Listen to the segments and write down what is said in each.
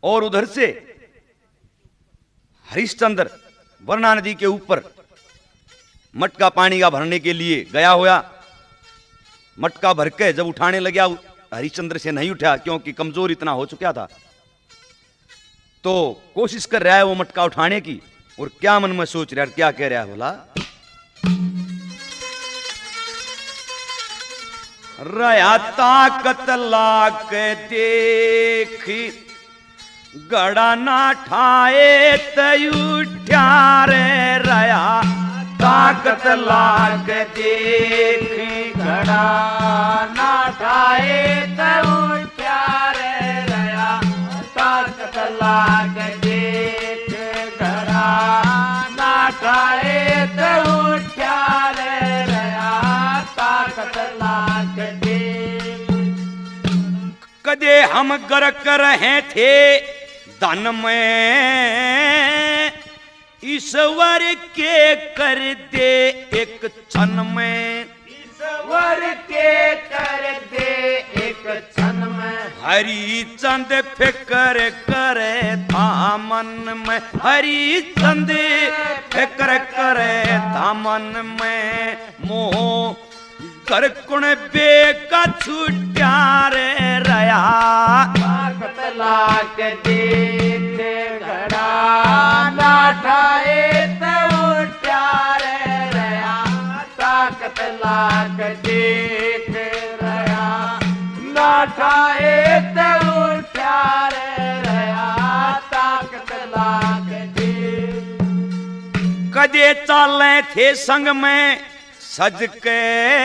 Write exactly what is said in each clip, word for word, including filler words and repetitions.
और उधर से हरिश्चंद्र वरना नदी के ऊपर मटका पानी का भरने के लिए गया हुआ। मटका भर के जब उठाने लगा, हरिश्चंद्र से नहीं उठा क्योंकि कमजोर इतना हो चुका था। तो कोशिश कर रहा है वो मटका उठाने की, और क्या मन में सोच रहा है, क्या कह रहा है बोला, रया ताकत लाक देखी गड़ा ना ठाए तयुठ्या रे, रया ताकत लाक देखी गड़ा ना ठाए तयुठ्या रे, रया ताकत लाक देख गड़ा ना ठाए तयुठ्या रे, रया ताकत लाक देख। कदे हम गर्क रहे थे धन में, ईश्वर के कर दे एक क्षण में, ईश्वर के कर दे एक क्षण में, हरिचंद फिक्र करे था मन में, हरिचंद फिक्र करे था मन में, मोह कर कुण बेका छुट्या रे, रया ताकत लाक देख गड़ा ना ठाए तयुठ्या रे, रया ताकत लाक देख रया ना ठाए तयुठ्या रे, रया ताकत लाक देख। कदे चाले थे संग में सज के,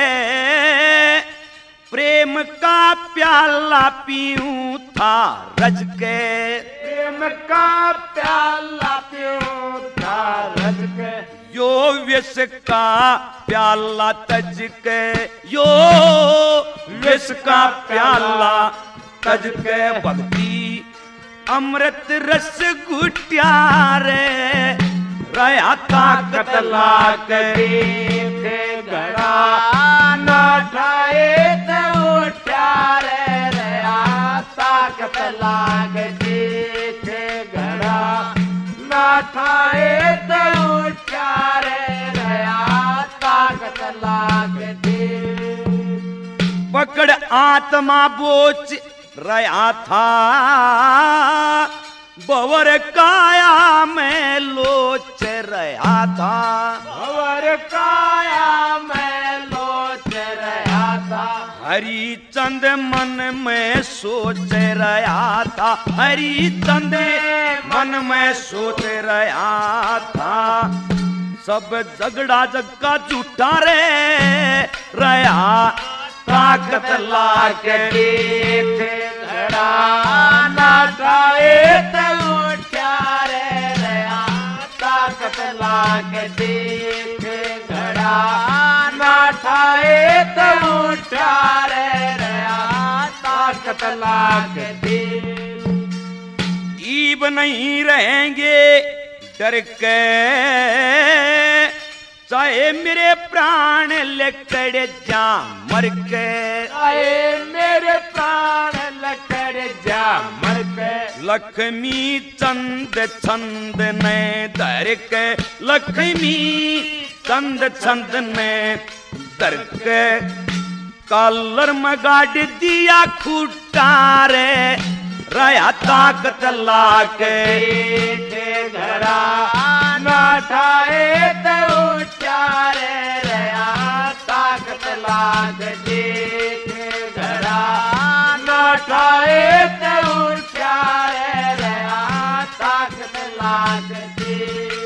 प्रेम का प्याला पीऊं था रज के, प्रेम का प्याला पीऊं था रज के, यो विष का प्याला तज के, यो विष का प्याला तज के, भक्ति अमृत रस घुटिया रे, रया ताकत लाक देख गड़ा ना ठाए तयुठ्या रे, रया ताकत लाक देख गड़ा ना ठाए तयुठ्या रे, रया ताकत लाक देख। पकड़ आत्मा बोच रया था, बवर काया में लोच रहा था, भंवर काया में लोच रहा था, हरिचंद मन में सोच रहा था, हरिचंद मन में सोच रहा था, सब झगड़ा जग का झूठा रे, रया ताकत लाक देख गड़ा ना ठाए तयुठ्या रे, रया ताकत लाक देख गड़ा ना ठाए तयुठ्या रे, रया ताकत लाक देख। ईब नहीं रहेंगे डर के, चाहे मेरे प्राण लकड़ जा मर के, चाहे मेरे प्राण लकड़ जा मर के, लक्ष्मी चंद छंद ने धर के, लक्ष्मी चंद छंद ने धर के, कलर में गाड़ दिया खूटा रे, रया ताकत लाक देख गड़ा ना ठाए तयुठ्या रे, रया ताकत लाक देख गड़ा ना ठाए तयुठ्या रे, रया ताकत लाक देख।